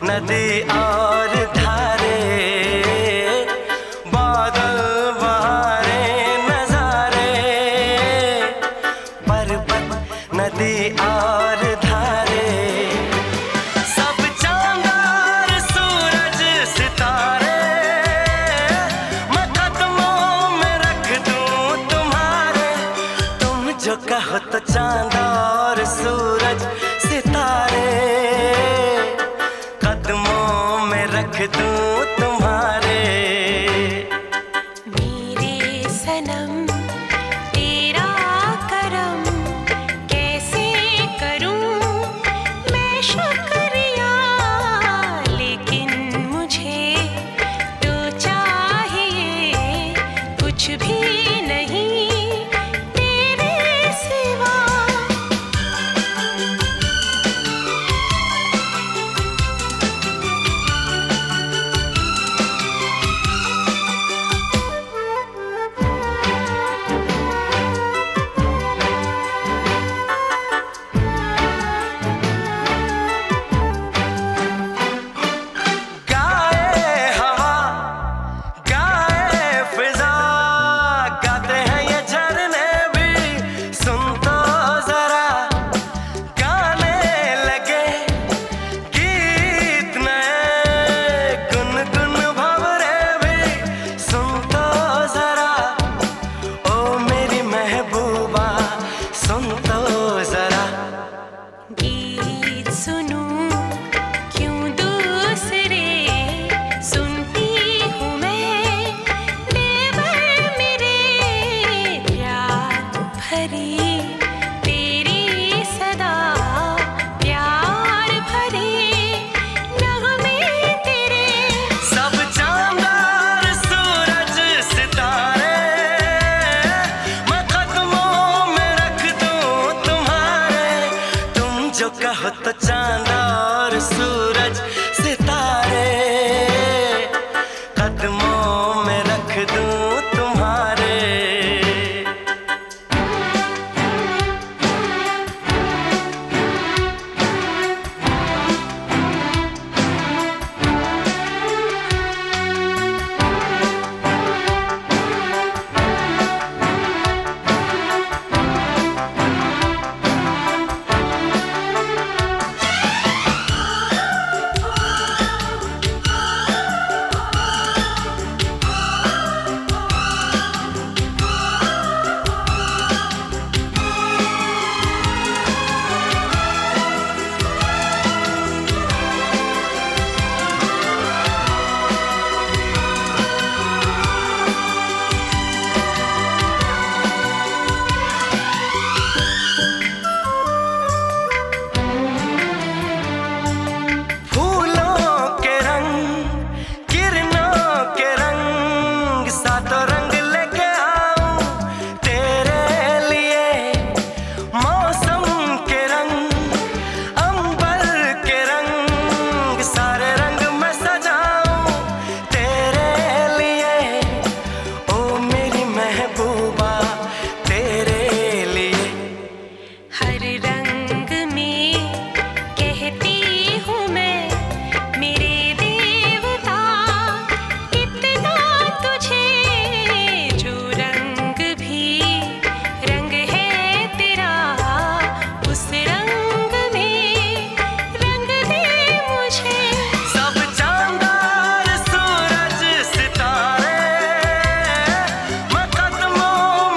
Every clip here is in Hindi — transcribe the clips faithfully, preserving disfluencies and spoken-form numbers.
नदी और धारे, बादल बहारे नजारे, पर्वत नदी और धारे, सब चांद और सूरज सितारे, मैं कदमों में रख दूं तुम्हारे। तुम जो कहो तो चांद और सूरज सितारे कदमों में रख दूं तुम्हारे। मेरे सनम तेरा करम कैसे करूं मैं शुक्रिया, लेकिन मुझे तो चाहिए कुछ भी नहीं तेरे सिवा। गीत सुनूं क्यों दूसरे सुनती हूँ मैं, देवर मेरे प्यार भरी तेरी सदा, प्यार भरे नगमे तेरे। सब चांद और सूरज सितारे मैं कदमों में रख दूं तुम्हारे। तुम जो कहो तो चांद और सूरज सितारे कदमों में रख दूं तुम्हारे।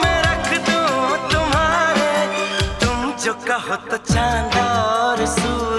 कहो तो चांद और सूरज